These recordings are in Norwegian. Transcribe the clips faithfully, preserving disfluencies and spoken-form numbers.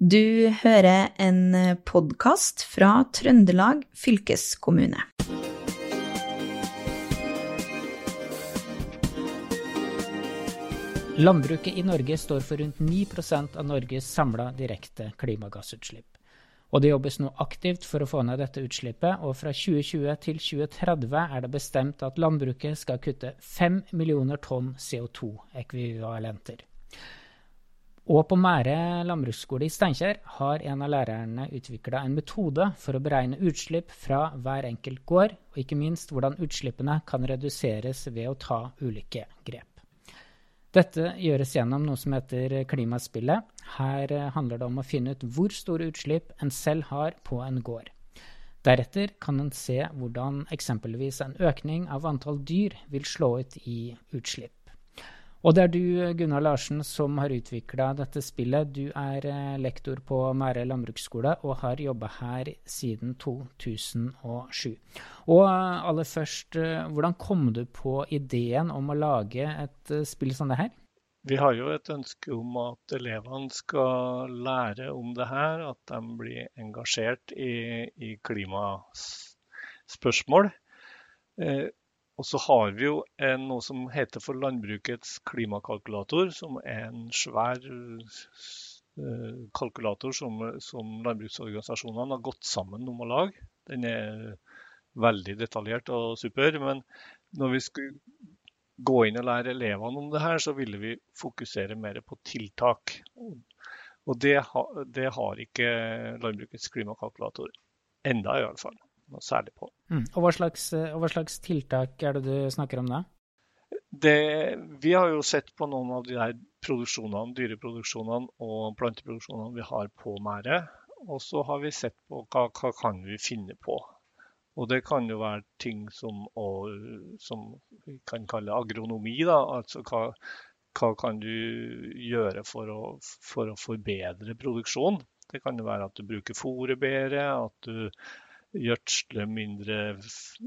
Du hører en podcast fra Trøndelag fylkeskommune. Landbruket i Norge står for rundt ni prosent av Norges samlede direkte klimagassutslipp. Og det jobbes nå aktivt for å få ned dette utslippet, og fra tjue tjue til tjue tretti er det bestemt at landbruket skal kutte fem millioner tonn C O to ekvivalenter. Og på Mære landbruksskole i Steinkjer har en av lærerne utviklet en metode for å beregne utslipp fra hver enkelt gård, og ikke minst hvordan utslippene kan reduseres ved å ta ulike grep. Dette gjøres gjennom noe som heter klimaspillet. Her handler det om å finne ut hvor store utslipp en selv har på en gård. Deretter kan en se hvordan eksempelvis en økning av antall dyr vil slå ut i utslipp. Og det er du, Gunnar Larsen, som har utviklet dette spillet. Du er lektor på Mære landbruksskole og har jobbet her siden to tusen og sju. Og aller først, hvordan kom du på ideen om å lage et spill som det her? Vi har jo et ønske om at elevene skal lære om det her, at de blir engasjert i, i klimaspørsmål. Eh, Og så har vi jo en, noe som heter for Landbrukets klimakalkulator, som er en svær uh, kalkulator som, som landbruksorganisasjonene har gått sammen om å lage. Den er veldig detaljert og super, men når vi skulle gå inn og lære elevene om det her, så ville vi fokusere mer på tiltak. Og det, ha, det har ikke Landbrukets klimakalkulator enda i alle fall. Noe særlig på. Mm. Og, hva slags, og hva slags tiltak er det du snakker om da? Det, vi har jo sett på noen av de her produksjonene, dyreproduksjonene og planteproduksjonene vi har på Mære, og så har vi sett på hva, hva kan vi finne på. Og det kan jo være ting som, og, som vi kan kalle agronomi, da, altså hva, hva kan du gjøre for å, for å forbedre produksjon. Det kan jo være at du bruker fôret bedre, at du gjødsle mindre,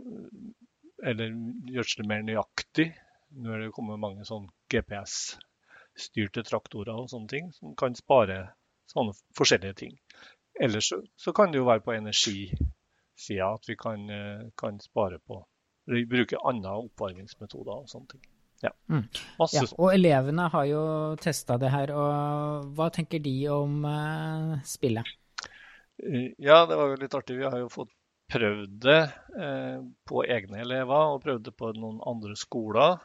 eller gjødsle mer nøyaktig. Nå er det kommet mange sånne G P S-styrte traktorer og sånne ting, som kan spare sånne forskjellige ting. Ellers så, så kan det jo være på energisiden at vi kan, kan spare på, eller bruke andre oppvarmingsmetoder og sånne ting. Ja. Mm. Ja, og elevene har jo testet det her, og hva tenker de om uh, spillet? Ja, det var jo litt artig. Vi har jo fått prøvd det eh, på egne elever og prøvd det på noen andre skoler.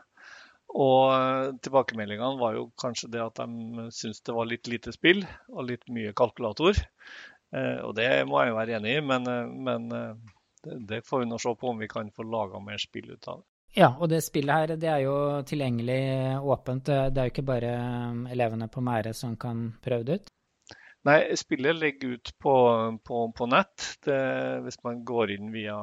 Og tilbakemeldingene var jo kanskje det at de syntes det var litt lite spill og litt mye kalkulator. Eh, og det må jeg jo være enig i, men, men det, det får vi nå se på om vi kan få laget mer spill ut av det. Ja, og det spillet her, det er jo tilgjengelig åpent. Det er jo ikke bare elevene på Mære som kan prøve det ut. Nei, spillet ligger ut på, på, på nett. Det, hvis man går inn via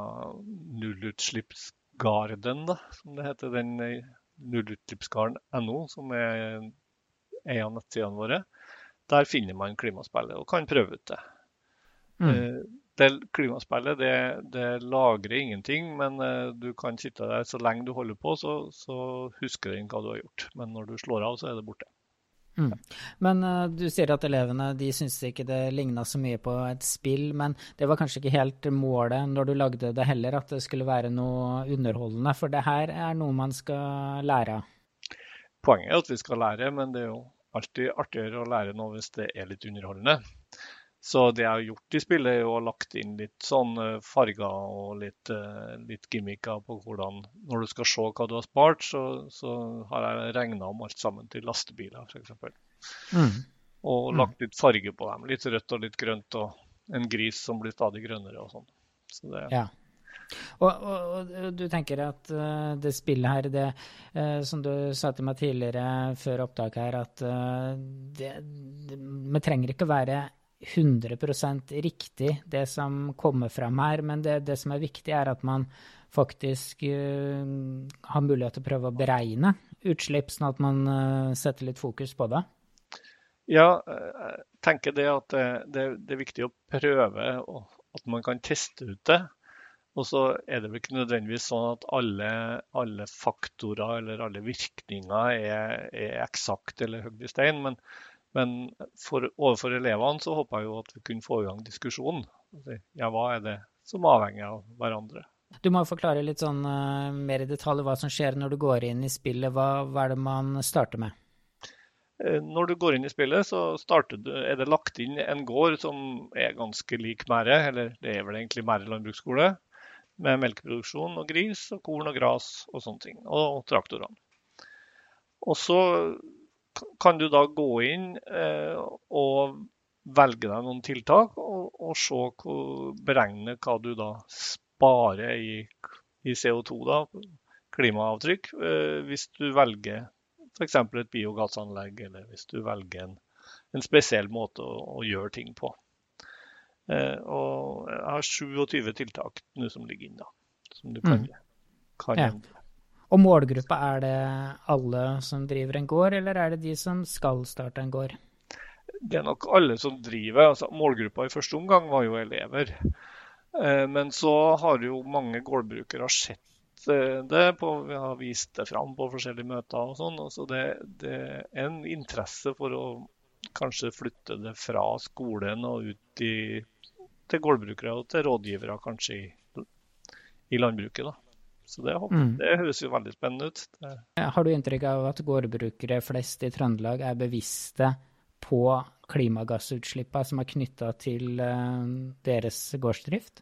nullutslippsgarden, da, som det heter, den nullutslippsgarden punktum no, som er en av nettsidene våre, der finner man klimaspillet og kan prøve ut det. Mm. Det klimaspillet, det, det lagrer ingenting, men du kan sitte der så lenge du holder på, så, så husker den hva du har gjort. Men når du slår av, så er det borte. Mm. Men uh, du sier at elevene de synes ikke det lignet så mye på et spill, men det var kanskje ikke helt målet når du lagde det heller, at det skulle være noe underholdende, for det her er noe man skal lære. Poenget er at vi skal lære, men det er jo alltid artigere å lære noe hvis det er litt underholdende. Så det jeg har gjort i spillet er jo å lagt inn litt sånn farger og litt, litt gimmicker på hvordan, når du skal se hva du har spart, så, så har jeg regnet om alt sammen til lastebiler, for eksempel. Mm. Og lagt litt farge på dem, litt rødt og litt grønt, og en gris som blir stadig grønnere og sånn. Så det... Ja. Og, og, og du tenker at uh, det spillet her, det, uh, som du sa til meg tidligere før opptak her, at uh, det, det, vi trenger ikke være hundre prosent riktig det som kommer frem her, men det, det som er viktig er at man faktisk uh, har mulighet til å prøve å beregne utslipp, sånn at man uh, setter litt fokus på det. Ja, jeg tenker det at det, det, det er viktig å prøve, at man kan teste ut det. Og så er det vel ikke nødvendigvis sånn at alle, alle faktorer eller alle virkninger er, er eksakt eller høyt i stein, men Men for, overfor elevene så håper jeg jo at vi kunne få i gang diskusjonen. Ja, hva er det som er avhengig av hverandre? Du må forklare litt sånn uh, mer i detalj hva som skjer når du går inn i spillet. Hva, hva er det man starter med? Når du går inn i spillet, så starter du, er det lagt inn en gård som er ganske lik Mære, eller det er vel egentlig Mære landbruksskole, med melkeproduksjon og gris og korn og gras og sånne ting, og traktorene. Og så kan du da gå inn eh, og velge deg noen tiltak, og, og se hvor, beregne hva du da sparer i, i C O to, da, klimaavtrykk, eh, hvis du velger for eksempel et biogassanlegg, eller hvis du velger en, en spesiell måte å, å gjøre ting på. Eh, og jeg har tjuesyv tiltak nå som ligger inne, som du kan, mm. kan ja. Og målgruppa, er det alle som driver en gård, eller er det de som skal starte en gård? Det er nok alle som driver. Altså, målgruppa i første omgang var jo elever. Eh, men så har jo mange gårdbrukere sett det på, vi har vist det fram på forskjellige møter og sånn, og så det, det er en interesse for å kanskje flytte det fra skolen og ut i, til gårdbrukere og til rådgivere kanskje i, i landbruket da. Så det, mm. det høres jo veldig spennende ut. Det. Har du inntrykk av at gårdbrukere flest i Trøndelag er bevisste på klimagassutslippene som er knyttet til uh, deres gårdsdrift?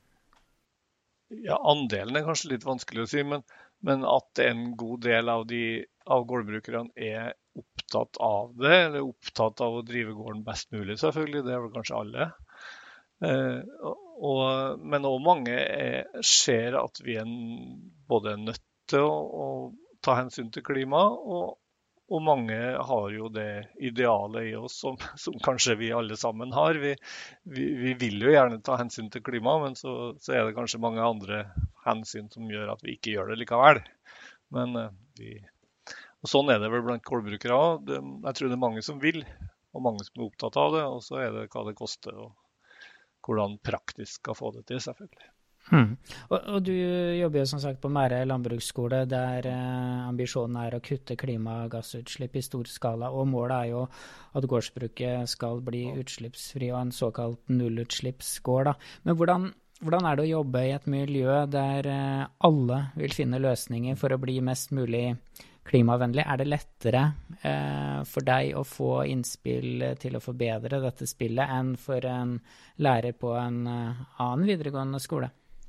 Ja, andelen er kanskje litt vanskelig å si, men, men at en god del av, de, av gårdbrukerne er opptatt av det, eller opptatt av å drive gården best mulig, selvfølgelig, det er vel kanskje alle. Eh, og, men også mange er, ser at vi er både nødt til å, å ta hensyn til klima, og, og mange har jo det idealet i oss som, som kanskje vi alle sammen har. Vi, vi, vi vil jo gjerne ta hensyn til klima, men så, så er det kanskje mange andre hensyn som gjør at vi ikke gjør det likevel. Men vi, og sånn er det vel blant gårdbrukere også. Det, jeg tror det er mange som vil, og mange som er opptatt av det, og så er det hva det koster, og hvordan praktisk skal få det til, selvfølgelig. Hmm. Og, og du jobber jo som sagt på Mære landbruksskole, der eh, ambisjonen er å kutte klimagassutslipp i stor skala, og målet er jo at gårdsbruket skal bli utslippsfri og en såkalt nullutslippsgård. Da. Men hvordan, hvordan er det å jobbe i et miljø der eh, alle vil finne løsninger for å bli mest mulig klimavennlig? Er det lettere eh, for deg å få innspill til å forbedre dette spillet enn for en lærer på en uh, annen videregående skole?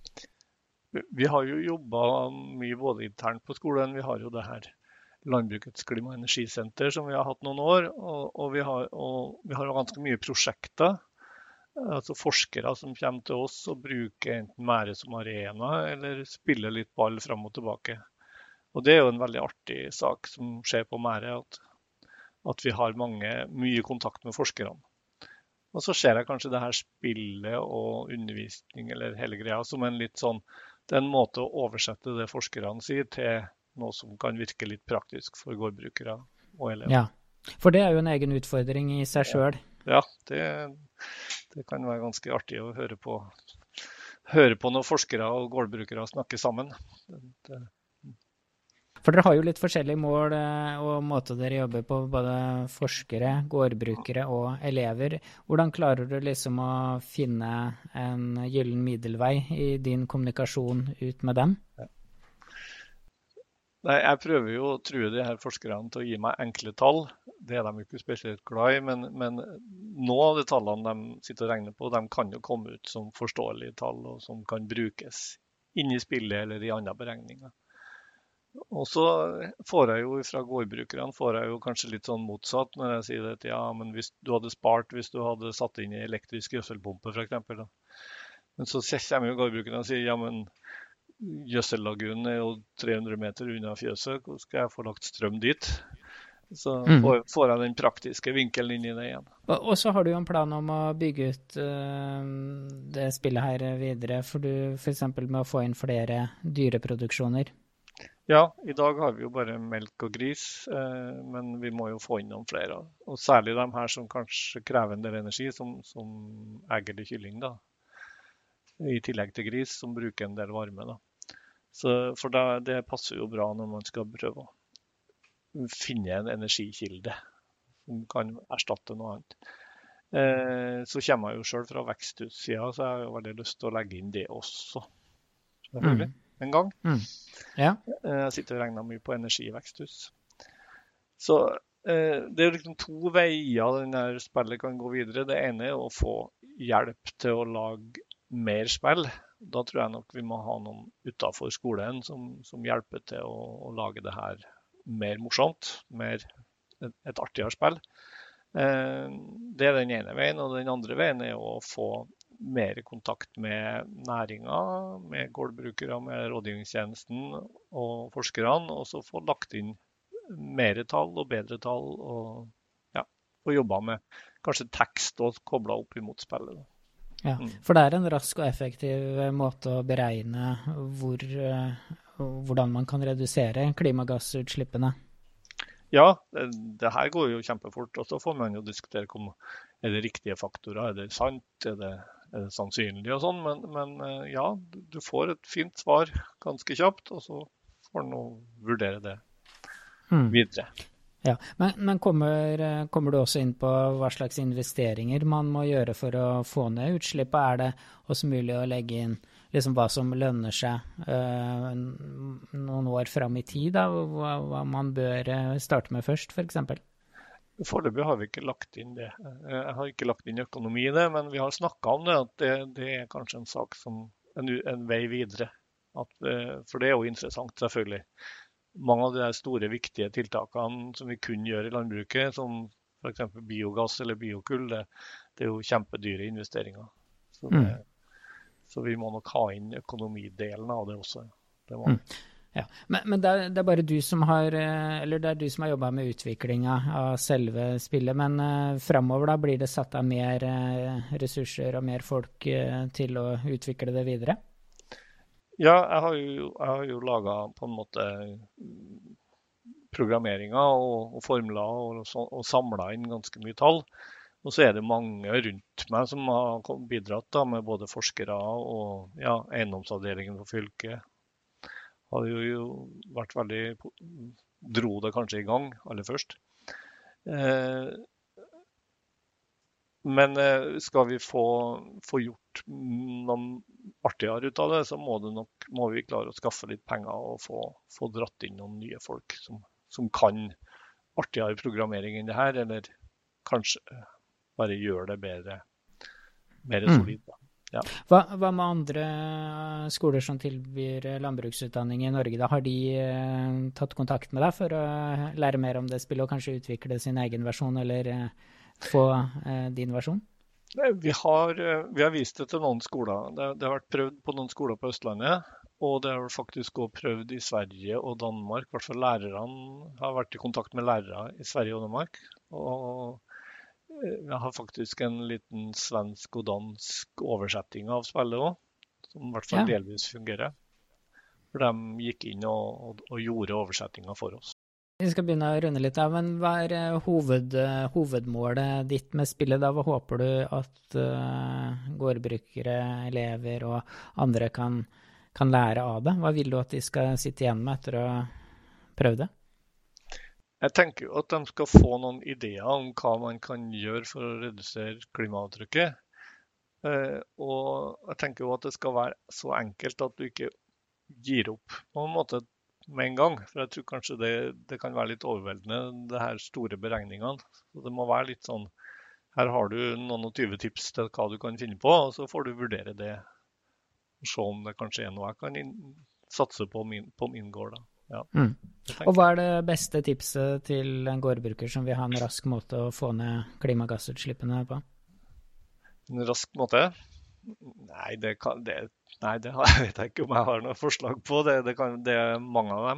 Vi har jo jobbet mye både internt på skolen, vi har jo det her Landbrukets klima- og energisenter som vi har hatt noen år, og, og, vi, har, og vi har ganske mye prosjekter, altså forskere som kommer til oss og bruker enten Mære som arena, eller spiller litt ball frem og tilbake. Og det er jo en veldig artig sak som skjer på Mære, at, at vi har mange, mye kontakt med forskerne. Og så ser jeg kanskje det her spillet og undervisning eller hele greia som en litt sånn, det er en måte å oversette det forskerne sier til noe som kan virke litt praktisk for gårdbrukere og elever. Ja, for det er jo en egen utfordring i seg selv. Ja, det, det kan være ganske artig å høre på, høre på når forskere og gårdbrukere snakker sammen. Det, For dere har jo litt forskjellige mål og måter dere jobber på, både forskere, gårdbrukere og elever. Hvordan klarer du liksom å finne en gyllen middelvei i din kommunikasjon ut med dem? Ja. Nei, jeg prøver jo å true de her forskerne til å gi meg enkle tall. Det er de ikke spesielt glad i, men, men noen av de tallene de sitter og regner på, de kan jo komme ut som forståelige tall, og som kan brukes inn i spillet eller i andre beregninger. Og så får jeg jo fra gårdbrukerne får jeg jo kanskje litt sånn motsatt når jeg sier at ja, men hvis du hadde spart, hvis du hadde satt inn i elektrisk gjødselpumpe for eksempel. Da. Men så kommer jo gårdbrukerne og sier ja, men gjødsellagunen er jo tre hundre meter unna fjøset, hvor skal jeg få lagt strøm dit? Så får, får jeg den praktiske vinkelen inn i det igjen. Og, og så har du jo en plan om å bygge ut uh, det spillet her videre, for, du, for eksempel med å få inn flere dyreproduksjoner. Ja, i dag har vi jo bare melk og gris, eh, men vi må jo få inn noen flere. Og særlig de her som kanskje krever en del energi, som, som egg eller kylling, da. I tillegg til gris, som bruker en del varme, da. Så, for da, det passer jo bra når man skal prøve å finne en energikilde som kan erstatte noe annet. Eh, så kommer jeg jo selv fra veksthussiden, så jeg har jo veldig lyst til å legge inn det også, selvfølgelig, Mm. en gang. Mm. Ja. Eh, jeg sitter og regner mye på energi i veksthus. Så eh, det er liksom to veier denne spillet kan gå videre. Det ene er å få hjelp til å lage mer spill. Da tror jeg nok vi må ha noen utenfor skolen som, som hjelper til å, å lage det her mer morsomt, mer et, et artigere spill. Eh, det er den ene veien, og den andre veien er å få mer kontakt med næringa, med gårdbrukere, med rådgivningstjenesten og forskerne, og så få lagt inn mer tall og bedre tall, og, ja, og jobba med kanskje tekst og kobla opp imot spillet. Ja, for det er en rask og effektiv måte å beregne hvor, hvordan man kan redusere klimagassutslippene. Ja, det, det her går jo kjempefort, og så får man jo diskutere om er det riktige faktorer, er det sant, er det, er det sannsynlig og sånn, men, men ja, du får et fint svar ganske kjapt, og så får du vurdere det videre. Mm. Ja, men, men kommer, kommer du også inn på hva slags investeringer man må gjøre for å få ned utslippet? Er det også mulig å legge inn liksom hva som lønner seg uh, noen år fram i tid, da, hva, hva man bør starte med først, for eksempel? Foreløpig har vi ikke lagt inn det. Jeg har ikke lagt inn økonomi i det, men vi har snakket om det, at det, det er kanskje en sak som en, en vei videre. At, for det er jo interessant, selvfølgelig. Mange av de store, viktige tiltakene som vi kunne gjøre i landbruket, som for eksempel biogass eller biokull, det, det er jo kjempedyre investeringer. Så, det, mm. så vi må nok ha inn økonomidelen av det også. Det må. Mm. Ja. Men, men det, er, det er bare du som har, eller det er du som har jobbet med utviklinga av selve spillet, men uh, fremover da blir det satt av mer uh, ressurser og mer folk uh, til å utvikle det videre? Ja, jeg har jo, jeg har jo laget på en måte programmeringer og, og formler og, og samlet inn ganske mye tall. Og så er det mange rundt meg som har bidratt da, med både forskere og ja, eiendomsavdelingen for fylket. Har jo, jo vært veldig, dro det kanskje i gang aller først. Eh, Men skal vi få, få gjort noe artigere ut av det, så må, det nok, må vi klare å skaffe litt penger og få, få dratt inn noen nye folk som, som kan artigere programmering enn det her, eller kanskje bare gjøre det bedre, mer solid. Da. Ja. Hva, hva med andre skoler som tilbyr landbruksutdanning i Norge? Da? Har de eh, tatt kontakt med deg for å lære mer om det spillet og kanskje utvikle sin egen versjon, eller eh, få eh, din versjon? Vi har, vi har vist det til noen skoler. Det, det har vært prøvd på noen skoler på Østlandet, og det har faktisk også prøvd i Sverige og Danmark. I hvert fall lærerne har vært i kontakt med lærere i Sverige og Danmark. Og vi har faktisk en liten svensk og dansk oversetting av spillet også, som i hvert fall ja. delvis fungerer. For de gikk inn og, og, og gjorde oversettinga for oss. Vi skal begynne å runde litt av, men hva er hoved, hovedmålet ditt med spillet da? Hva håper du at uh, gårdbrukere, elever og andre kan, kan lære av det? Hva vil du at de skal sitte igjen med etter å prøve det? Jeg tenker jo at de skal få noen ideer om hva man kan gjøre for å redusere klimaavtrykket. Uh, og jeg tenker jo at det skal være så enkelt at du ikke gir opp på en måte med en gang, for jeg tror kanskje det, det kan være litt overveldende, det her store beregningene. Så det må være litt sånn, her har du noen og tyve tips til hva du kan finne på, og så får du vurdere det, og se om det kanskje er noe jeg kan inn, satse på min, på min gård. Da. Ja, mm. Og hva er det beste tipset til en gårdbruker som vil ha en rask måte å få ned klimagassutslippene på? En rask måte? Nei, det, kan, det, nei, det har, jeg vet jeg ikke om jeg har noe forslag på. Det, det, kan, det er mange av dem.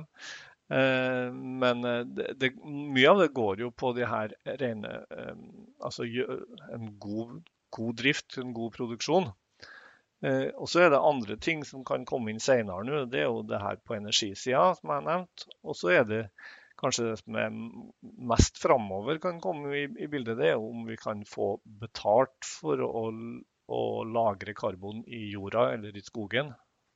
Eh, men det, det, mye av det går jo på de her rene eh, altså en god, god drift, en god produksjon. Eh, og så er det andre ting som kan komme inn senere nå. Det er jo det her på energisida, som jeg har nevnt. Og så er det kanskje det som er mest fremover kan komme i, i bildet, det er om vi kan få betalt for å og lagre karbon i jorda eller i skogen.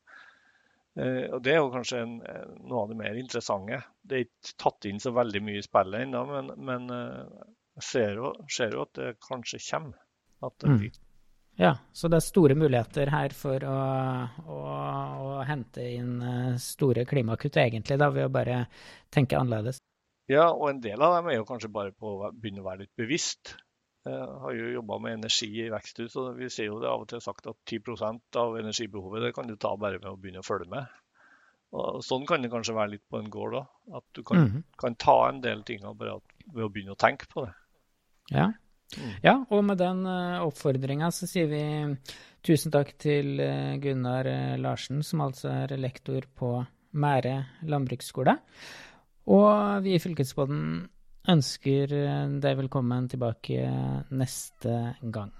Eh, og det er jo kanskje en, noe av det mer interessante. Det er ikke tatt inn så veldig mye i spillet ennå, men, men eh, jeg ser jo, ser jo at det kanskje kommer. At det blir. Mm. Ja, så det er store muligheter her for å, å, å hente inn store klimakutt egentlig, da, ved å bare tenke annerledes. Ja, og en del av dem er jo kanskje bare på å begynne å være litt bevisst. Jeg har jo jobbet med energi i veksthus, og vi ser jo det av og til sagt at ti prosent av energibehovet, det kan du ta bare med å begynne å følge med. Og sånn kan det kanskje være litt på en gård da, at du kan, mm. kan ta en del ting bare ved å begynne å tenke på det. Ja. Mm. Ja, og med den uh, oppfordringen så sier vi tusen takk til uh, Gunnar uh, Larsen, som altså er lektor på Mære landbruksskole. Og vi i Fylkespodden ønsker uh, deg velkommen tilbake neste gang.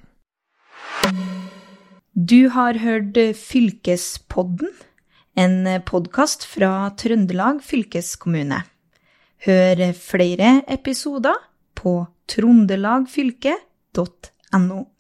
Du har hørt Fylkespodden, en podcast fra Trøndelag fylkeskommune. Hør flere episoder på trondelagfylke punktum no.